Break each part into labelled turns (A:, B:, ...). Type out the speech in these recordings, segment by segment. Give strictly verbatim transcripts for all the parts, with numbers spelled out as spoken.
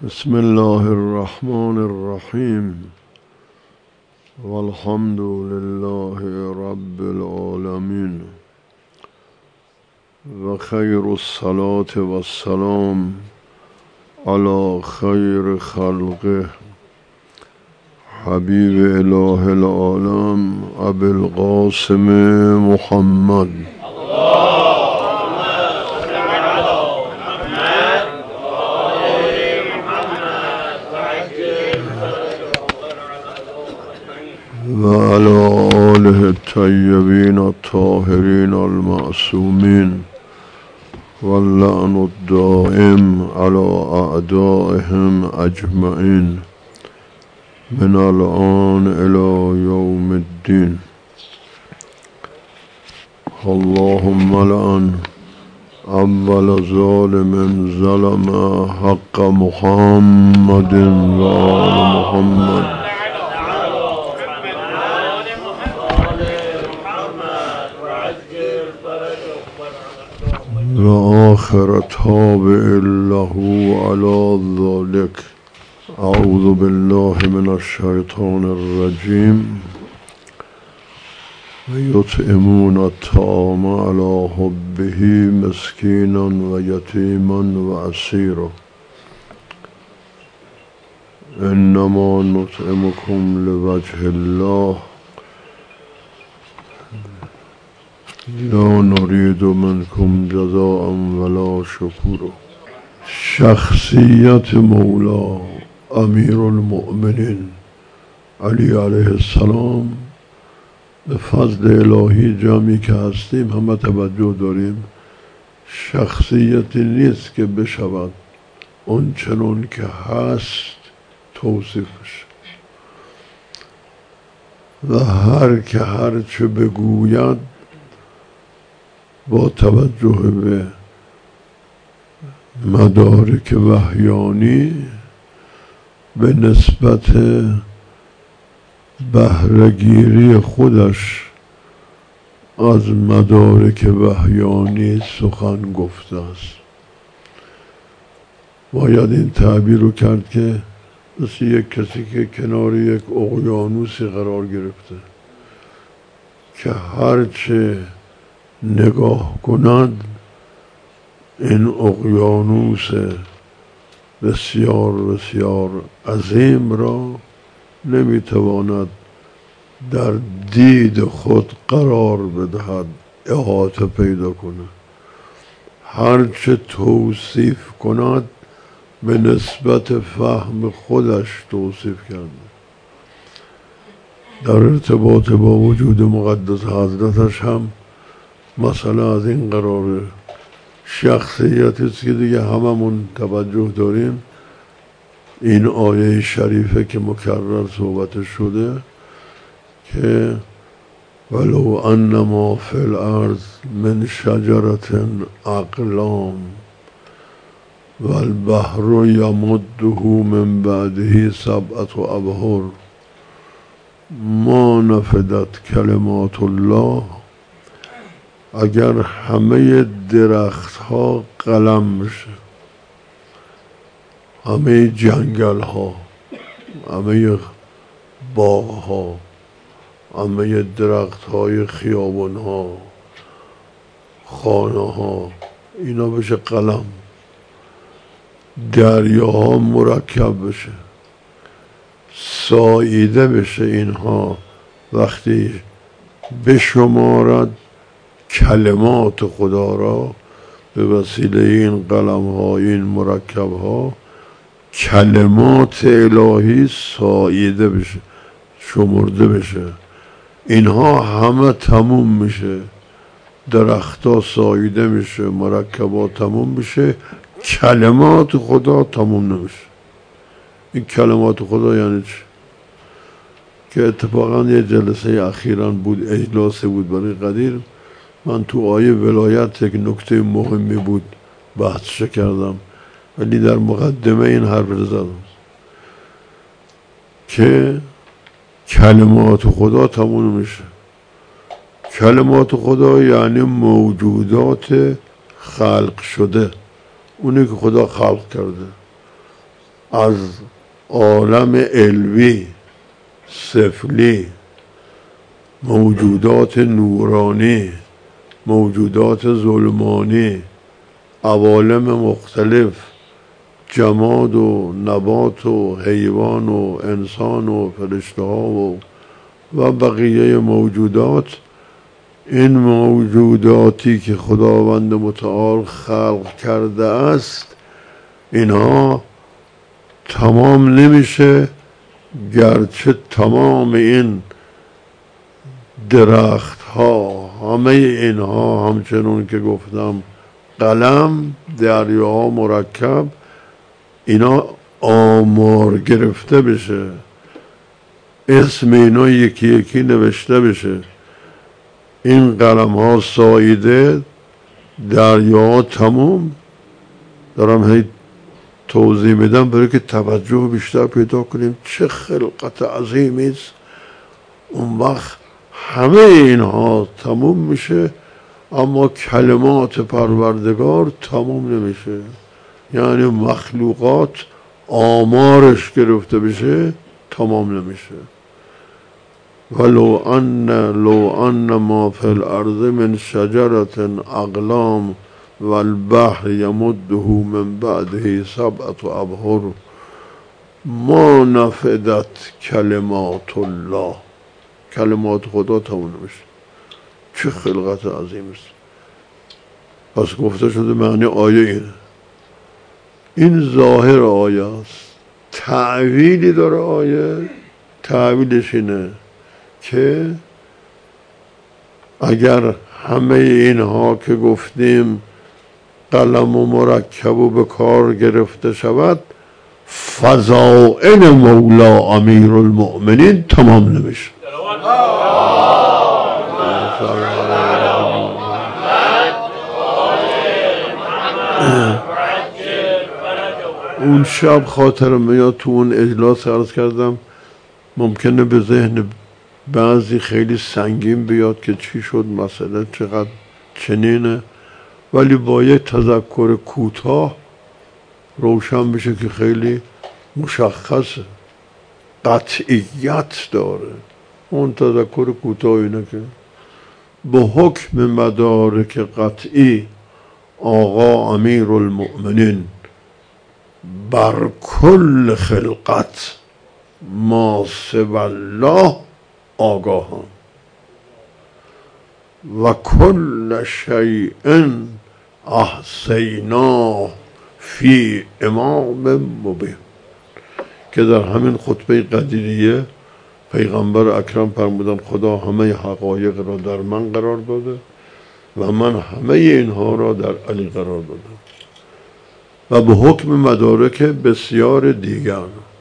A: بسم الله الرحمن الرحیم والحمد لله رب العالمین و خیر الصلاة و السلام علی خیر خلقه حبیب اله العالم ابی القاسم محمد و علی آله الطیبین الطاهرین المعصومین واللعن الدائم علی اعدائهم اجمعین من الآن الی یوم الدین. اللهم لعن اول ظالم ظلم حق محمد و آل محمد و آخر تابع له على ذلك. اعوذ بالله من الشیطان الرجیم. یطعمون الطعام على حبه مسکینا و یتیما و اسیرا انما نطعمکم لوجه الله لا نريد منكم جزاء ولا شکورا. شخصیت مولا امیر المؤمنین علی علیه السلام به فضل الهی جمعی که هستیم همه توجه داریم شخصیتی نیست که بشود اون چنون که هست توصیفش و هر که هر چه بگوید با توجه به مدارک وحیانی به نسبت بهره‌گیری خودش از مدارک وحیانی سخن گفته است. باید این تعبیر رو کرد که مثل یک کسی که کنار یک اقیانوسی قرار گرفته که هرچه نگاه کند این اقیانوس بسیار بسیار عظیم را نمیتواند در دید خود قرار بدهد، احاطه پیدا کند. هرچه توصیف کند به نسبت فهم خودش توصیف کرده. در ارتباط با وجود مقدس حضرتش هم مثلا از این قراره شخصیتی است که دیگه هممون توجه داریم. این آیه شریفه که مکرر صحبت شده که ولو انما فی الارض من شجرة اقلام والبحر یمده من بعده سبعة ابحر ما نفدت کلمات الله. اگر همه درخت ها قلم بشه، همه جنگل ها، همه باغ ها، همه درخت های خیابان ها، خانه ها، اینا بشه قلم، دریاها مرکب بشه، ساییده بشه، اینها وقتی بشمارد کلمات خدا را به وسیله این قلم ها، این مرکب ها، کلمات الهی ساییده بشه، شمرده بشه، اینها همه تموم میشه، درختها ساییده میشه، مرکبات تموم میشه، کلمات خدا تموم نمیشه. این کلمات خدا یعنی چی؟ که اتفاقا یه جلسه اخیراً بود، اجلاس بود برای قدیر، من تو آیه ولایت یک نکته مهمی بود بحثش کردم ولی در مقدمه این حرف رو زدم که کلمات خدا تموم میشه. کلمات خدا یعنی موجودات خلق شده، اونی که خدا خلق کرده. از عالم علوی سفلی، موجودات نورانی، موجودات ظلمانی، عوالم مختلف، جماد و نبات و حیوان و انسان و فرشته ها و و بقیه موجودات، این موجوداتی که خداوند متعال خلق کرده است، اینها تمام نمیشه گرچه تمام این درخت ها، همه اینها همچنون که گفتم قلم، دریاها مرکب، اینا آمار گرفته بشه، اسم اینا یکی یکی نوشته بشه، این قلم ها ساییده، دریاها تموم. دارم هی توضیح میدم برای که توجه بیشتر پیدا کنیم چه خلقت عظیمی است. اون وقت همه اینها تموم میشه، اما کلمات پروردگار تموم نمیشه. یعنی مخلوقات آمارش گرفته بشه تمام نمیشه. ولو ان لو ان ما فی الارض من شجرة اقلام والبحر یمده من بعده سبعة ابحر ما نفدت کلمات الله. کلمات خدا تمام نمیشه. چه خلقت عظیم است. پس گفته شده معنی آیه اینه. این ظاهر آیه است. تعویلی داره آیه. تعویلش اینه که اگر همه اینها که گفتیم قلم و مرکب و به کار گرفته شود، فضائل مولا امیر المؤمنین تمام نمیشه. اون شب خاطرم میاد تو اون اجلاس عرض کردم ممکنه به ذهن بعضی خیلی سنگین بیاد که چی شد، مسئله چقدر چنینه، ولی با یک تذکر کوتاه روشن بشه که خیلی مشخصه، قطعیت داره. اون تذکر کوتاه اینه که به حکم مدارک قطعی آقا امیر المؤمنین بر کل خلقت ما سوی الله آگاهان و کل شیء احصیناه فی امام مبین، که در همین خطبه قدیریه پیغمبر اکرم فرمودن خدا همه حقایق را در من قرار داده و من همه اینها را در علی قرار دادم و به حکم مدارک بسیار دیگر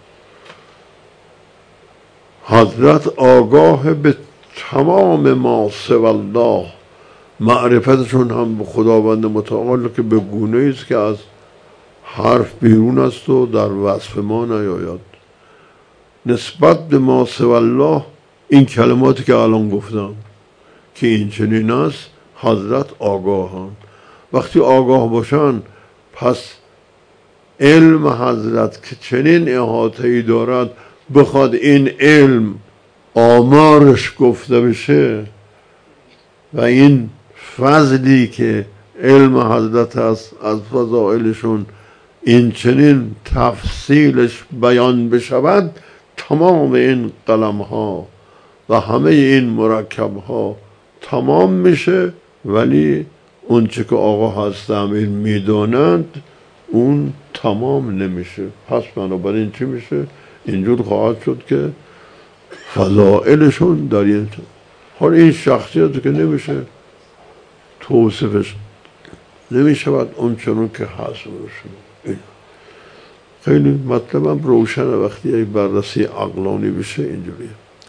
A: حضرت آگاه به تمام ما سوی الله. معرفتشون هم به خداوند متعال که به گونه است که از حرف بیرون است و در وصف ما نیاید. نسبت به ما سوی الله این کلماتی که الان گفتم که این چنین است، حضرت آگاهان. وقتی آگاه باشن پس علم حضرت که چنین احاطه‌ای دارد بخواد این علم آمارش گفته بشه و این فضلی که علم حضرت است از فضائلشون این چنین تفصیلش بیان بشود، تمام این قلم ها و همه این مرکب ها تمام میشه، ولی اون چه که آقا هست امیر میدانند اون تمام نمیشه. پس بنابراین چی میشه؟ اینجور خواهد شد که فضائلشون در این حال این شخصیت که نمیشه توصیفش نمیشود اون چنون که هست بشه. خیلی مطلبم روشنه وقتی یک بررسی عقلانی بشه اینجوریه.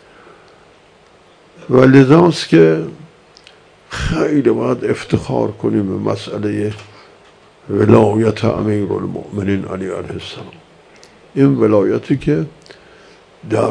A: و لذاست که خیلی باید افتخار کنیم به مسئله ولایت امیر المؤمنین علی علیه السلام. این ولایتی که در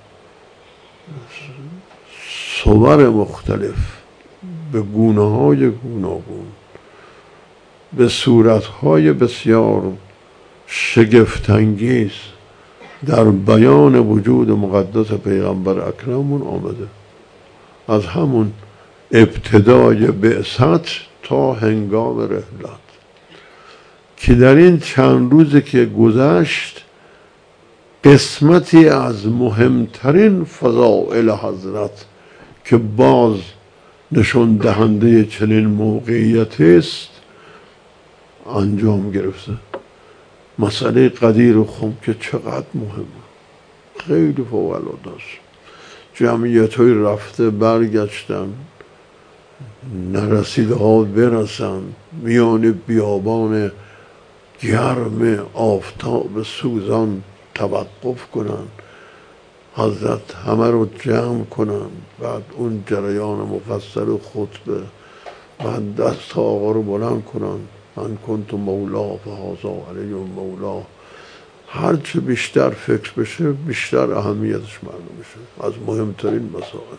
A: صور مختلف به گونه های گوناگون به صورت های بسیار شگفت‌انگیز در بیان وجود مقدس پیغمبر اکرممون آمده، از همون ابتدای بعثت تا هنگام رحلت، که در این چند روزی که گذشت قسمتی از مهمترین فضائل حضرت که باز نشون دهنده چنین موقعیتی است انجام گرفته. مسئله قدیر و خم که چقدر مهمه، خیلی فوق العاده است. جمعیت های رفته برگشتن، نرسیده ها برسن، میان بیابان گرم آفتاب سوزان توقف کنن، حضرت همه رو جمع کنن، بعد اون جریان مفصل خطبه، بعد دست آقا رو بلند کنن، من کنت مولا فهذا علی مولا. هرچه بیشتر فکر بشه بیشتر اهمیتش معلوم میشه، از مهمترین مسائل.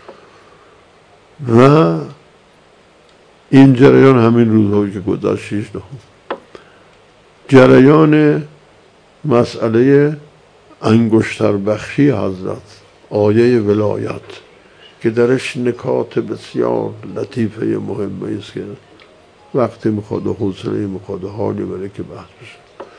A: و این جریان همین روزهایی که گذشت شیش دهم جریان مسئله انگشتر بخشی حضرت، آیه ولایت که درش نکات بسیار لطیفه مهمه است که وقتی میخواد و حوصله میخواد و حالی بره که بحث بشه،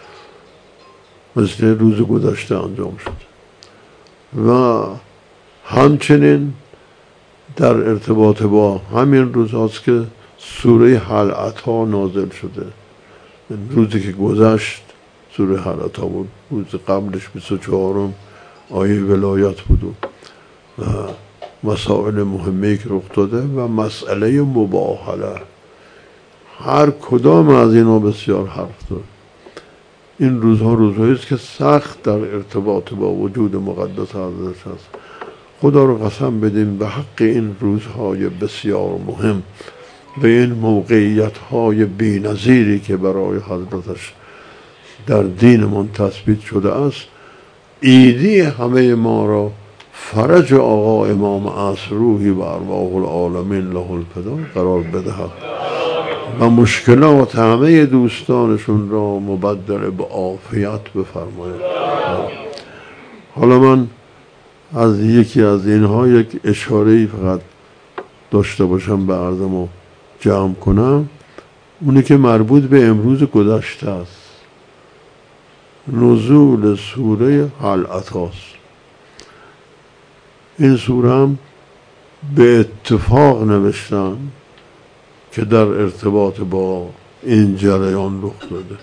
A: مثل روز گذشته انجام شد. و همچنین در ارتباط با همین روز هاست که سوره هل اتی نازل شده. روزی که گذشت سوره هل اتی بود، روز قبلش بیست و چهارم آیه ولایت بود و مسائل مهمی که رخ داده و مسئله مباهله. هر کدام از اینا بسیار حرف داره. این روزها روزهایی است که سخت در ارتباط با وجود مقدس حضرت هست. خدا رو قسم بدیم به حق این روزهای بسیار مهم و این موقعیت های بی نظیری که برای حضرتش در دینمون تثبیت شده است، ایدی همه ما را فرج آقا امام عصر روحی و ارواح العالمین له الفدا قرار بدهد و مشکلات همه دوستانشون را مبدل به عافیت بفرماید. حالا من از یکی از اینها یک اشاره‌ای فقط داشته باشم به عرضمو جمع کنم، اونی که مربوط به امروز گذشته است، نزول سوره هل اتی است. این سوره هم به اتفاق نوشتن که در ارتباط با این جریان رخ داده.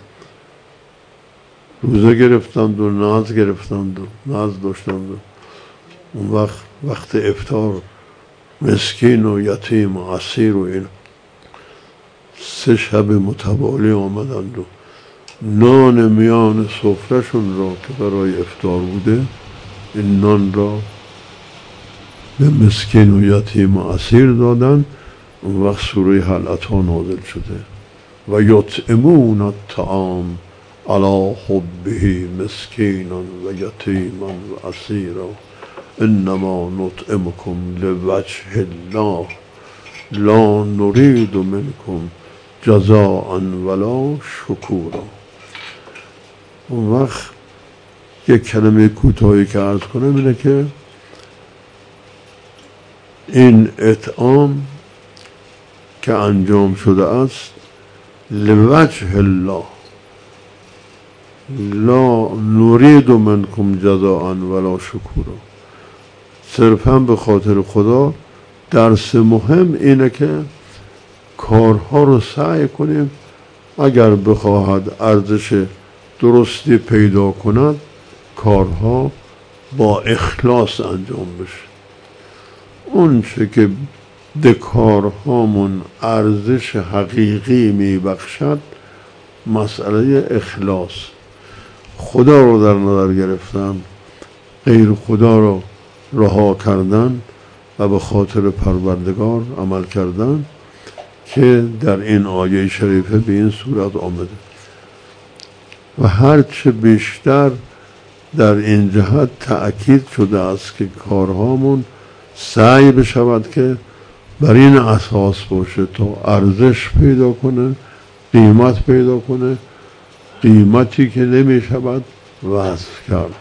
A: روزه گرفتند و ناز گرفتند و ناز داشتند و اون وقت وقت افطار مسکین و یتیم و اسیر و این سه شب متوالی آمدند و نان میان سفرهشون را که برای افطار بوده، این نان را به مسکین و یتیم و اسیر دادن. اون وقت سوره هل اتی نازل شده و یطعمون الطعام علی حبه مسکینا و یتیما و اسیرا انما نطعمکم لوجه الله لا نرید منکم جزاء ولا شکورا. اون وقت یک کلمه کوتاهی که عرض کنم اینه که این اطعام که انجام شده است لوجه الله لا نرید منکم جزاء ولا شکورا، صرفا به خاطر خدا. درس مهم اینه که کارها رو سعی کنیم اگر بخواهد ارزش درستی پیدا کند کارها با اخلاص انجام بشه. اون چه که به کارهامون ارزش حقیقی میبخشد مسئله اخلاص، خدا رو در نظر گرفتن، غیر خدا رو رها کردن و به خاطر پروردگار عمل کردن که در این آیه شریفه به این صورت آمده. و هرچه بیشتر در این جهت تأکید شده است که کارهامون سعی بشود که بر این اساس باشه تا ارزش پیدا کنه، قیمت پیدا کنه قیمتی که نمی شود وصف کرد.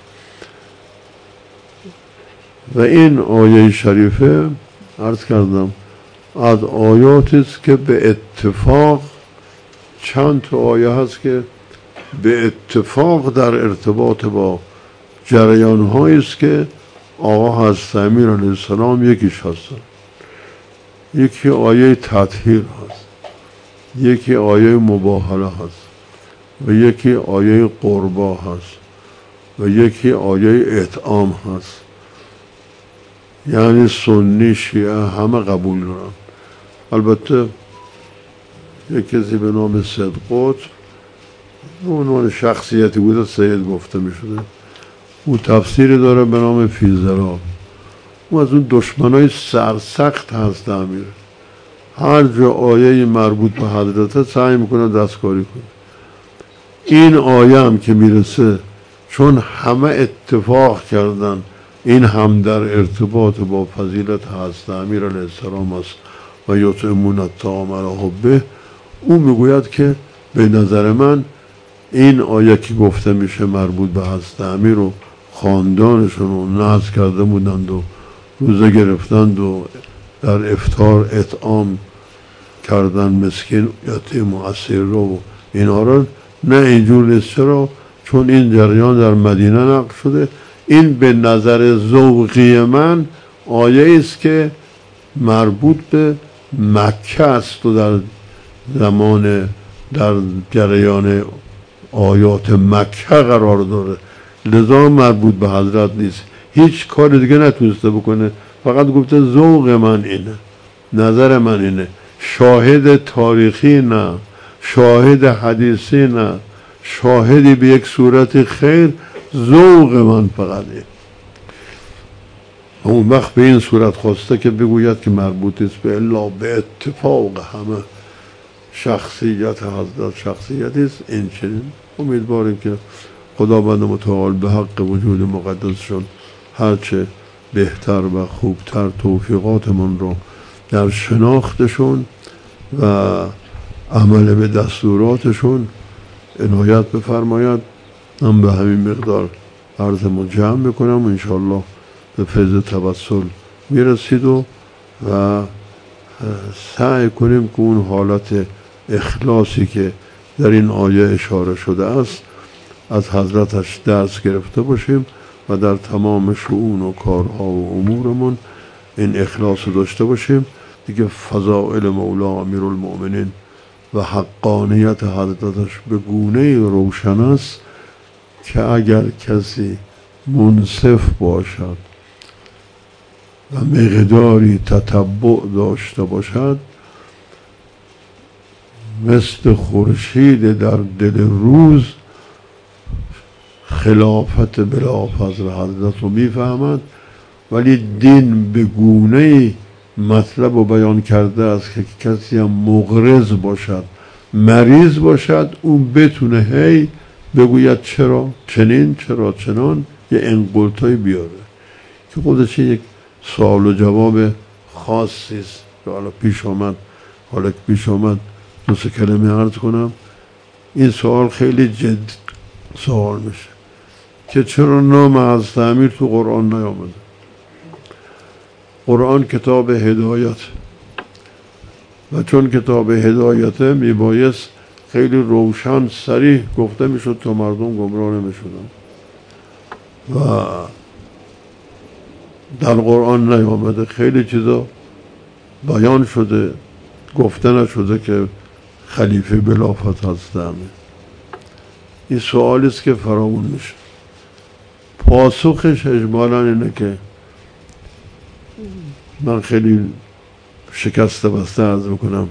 A: و این آیه شریفه عرض کردم از آیاتی است که به اتفاق چند تا آیه هست که به اتفاق در ارتباط با جریان هایی است که آقا حضرت امیر علیه السلام یکیش هستن. یکی آیه تطهیر هست، یکی آیه مباهله هست و یکی آیه قربا هست و یکی آیه اطعام هست. یعنی سنی شیعه همه قبول دارن. البته یک کسی به نام سید قطب به عنوان شخصیتی بود سید گفته می شده، او تفسیری داره به نام فیزرا. او از اون دشمنای سرسخت هست امیر، هر جا آیه مربوط به حضرت سعی میکنه دستکاری کنه. این آیه هم که میرسه چون همه اتفاق کردن این هم در ارتباط با فضیلت حضرت امیر علیه السلام است و یطعمون الطعام علی حبه، او میگوید که به نظر من این آیه که گفته میشه مربوط به حضرت امیر و خاندانشون رو نذر کرده بودند و روزه گرفتند و در افطار اطعام کردن مسکین یتیم و اسیر رو و اینها رو، نه اینجور نیست. چرا؟ چون این جریان در مدینه نقل شده. این به نظر ذوقی من آیه است که مربوط به مکه است و در زمان در جریان آیات مکه قرار داره، لذا مربوط به حضرت نیست. هیچ کار دیگه نتونسته بکنه، فقط گفته ذوق من اینه، نظر من اینه، شاهد تاریخی نه، شاهد حدیثی نه، شاهدی به یک صورت خیر، ذوق من فقط اینه. اون وقت به این صورت خواسته که بگوید که مربوط است به الا به اتفاق همه شخصیت حضرت شخصیتی است. این چنین امیدواریم که خداوند متعال به حق وجود مقدسشون هرچه بهتر و خوبتر توفیقاتمون رو در شناختشون و عمل به دستوراتشون عنایت بفرماید. من به همین مقدار عرضمو جمع میکنم و انشاءالله به فیض توسل میرسید و و سعی کنیم که اون حالت اخلاصی که در این آیه اشاره شده است از حضرتش درس گرفته باشیم و در تمام شؤون و کارها و امورمون این اخلاص رو داشته باشیم. دیگه فضائل مولا امیرالمؤمنین و حقانیت حضرتش به گونه روشن است که اگر کسی منصف باشد و مقداری تتبع داشته باشد، مثل خورشید در دل روز خلافت بلافاصله حضرت رو میفهمد. ولی دین به گونه مطلب رو بیان کرده است که کسی هم مغرض باشد، مریض باشد، اون بتونه هی بگوید چرا چنین چرا چنان، یه انقلتای بیاره که خودش یک سوال و جواب خاصی است که حالا پیش آمد. حالا که پیش آمد دو سه کلمه عرض کنم. این سوال خیلی جد سوال میشه که چرا نام حضرت امیر تو قرآن نیامده؟ قرآن کتاب هدایت و چون کتاب هدایته میبایست خیلی روشن صریح گفته میشد تا مردم گمراه نمیشدن و در قرآن نیامده. خیلی چیزا بیان شده، گفته نشده که خلیفه بلافت هست امیر. این سوالی است که فراوون میشه. پاسخش اجمالا اینه که من خیلی شکسته بسته عرض میکنم،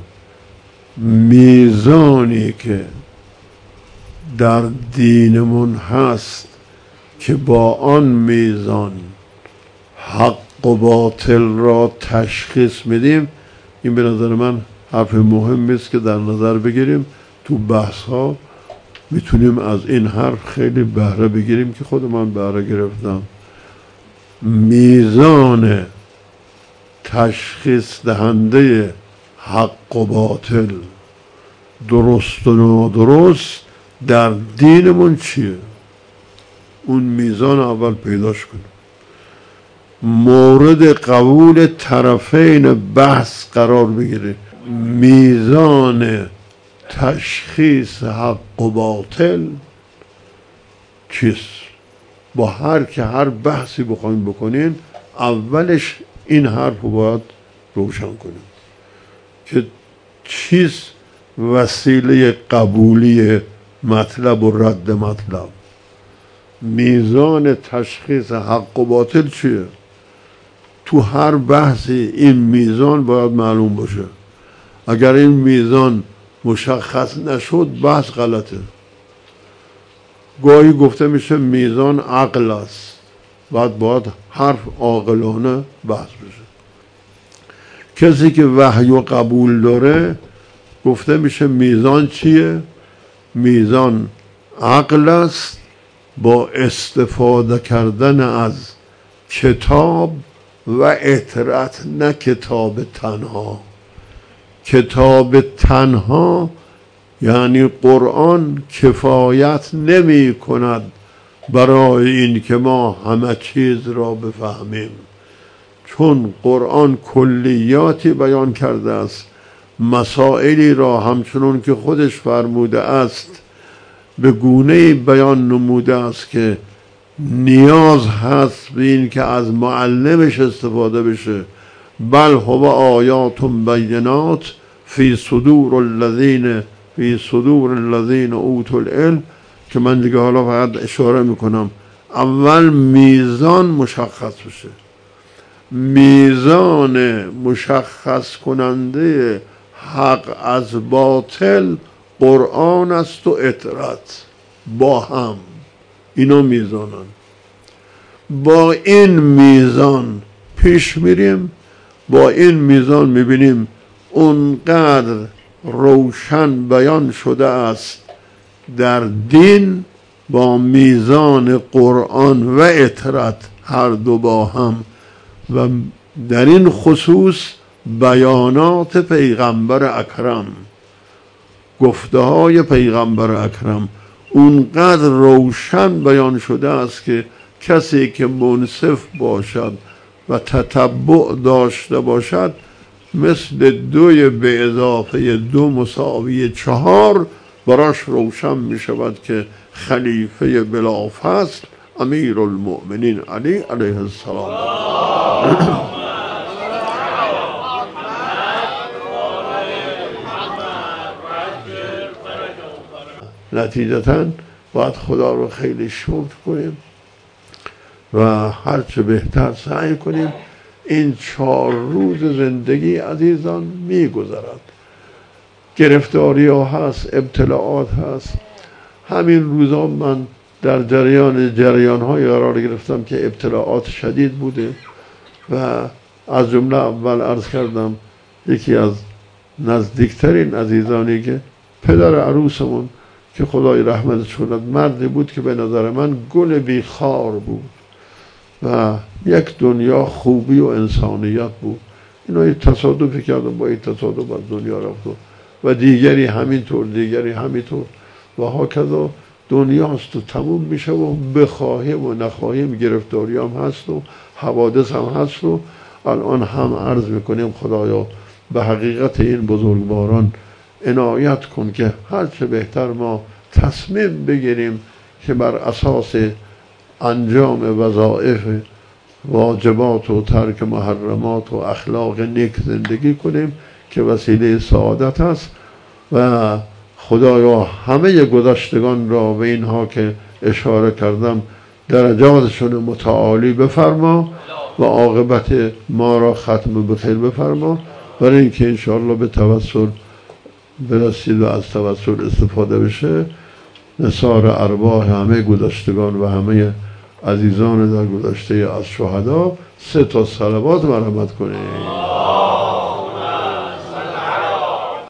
A: میزانی که در دینمون هست که با آن میزان حق و باطل را تشخیص میدیم، این به نظر من حرف مهمی است که در نظر بگیریم. تو بحث ها میتونیم از این حرف خیلی بهره بگیریم که خود من بهره گرفتم. میزان تشخیص دهنده حق و باطل، درست و نادرست، در دینمون چیه؟ اون میزان اول پیداش کنیم، مورد قبول طرفین بحث قرار بگیره. میزان تشخیص حق و باطل چیست؟ با هر که هر بحثی بخوایم بکنین اولش این حرف رو باید روشن کنیم که چیست وسیله قبولی مطلب و رد مطلب. میزان تشخیص حق و باطل چیه؟ تو هر بحثی این میزان باید معلوم باشه. اگر این میزان مشخص نشد بحث غلطه. گاهی گفته میشه میزان عقل است، بعد باید حرف عاقلانه بحث بشه. کسی که وحی و قبول داره گفته میشه میزان چیه؟ میزان عقل است با استفاده کردن از کتاب و اطرت، نه کتاب تنها. کتاب تنها یعنی قرآن کفایت نمی کند برای این که ما همه چیز را بفهمیم، چون قرآن کلیاتی بیان کرده است، مسائلی را همچنون که خودش فرموده است به گونه‌ای بیان نموده است که نیاز هست به این که از معلمش استفاده بشه. بل هو آیات بینات فی صدور الذین فی صدور الذین اوتوا العلم، که من دیگه حالا فقط اشاره میکنم. اول میزان مشخص بشه. میزان مشخص کننده حق از باطل قرآن است و اطرت با هم، اینا میزانن. با این میزان پیش میریم، با این میزان میبینیم اونقدر روشن بیان شده است در دین با میزان قرآن و اطرت هر دو با هم، و در این خصوص بیانات پیغمبر اکرم، گفته های پیغمبر اکرم اونقدر روشن بیان شده است که کسی که منصف باشد و تتبع داشته باشد مثل دوی به اضافه دو مساوی چهار براش روشن می شود که خلیفه بلافصل امیر المؤمنین علی علیه السلام. نتیجتاً باید خدا رو خیلی شکر کنیم و هرچه بهتر سعی کنیم. این چهار روز زندگی عزیزان می گذرد، گرفتاری ها هست، ابتلاعات هست. همین روزا من در جریان جریان های قرار گرفتم که ابتلاعات شدید بوده و از جمله اول عرض کردم یکی از نزدیکترین عزیزانی که پدر عروسمون که خدای رحمتش کند مردی بود که به نظر من گل بیخار بود و یک دنیا خوبی و انسانیت بود. اینا یه تصادفی کردم، با این تصادف از دنیا رفت و دیگری همینطور، دیگری همینطور و هاکذا. دنیاست و تموم میشه و بخواهیم و نخواهیم گرفتاری هم هست و حوادث هم هست و الان هم عرض میکنیم خدایا به حقیقت این بزرگواران عنایت کن که هرچه بهتر ما تصمیم بگیریم که بر اساس انجام وظایف واجبات و ترک محرمات و اخلاق نیک زندگی کنیم که وسیله سعادت است. و خدایا همه گذشتگان را و اینها که اشاره کردم درجاتشون متعالی بفرما و عاقبت ما را ختم بخیر بفرما، برای اینکه انشاءالله به توسل برسید و از توسل استفاده بشه. نثار ارواح همه گذشتگان و همه عزیزان در گذشته از شهدا سه تا صلوات مرحمت کنید.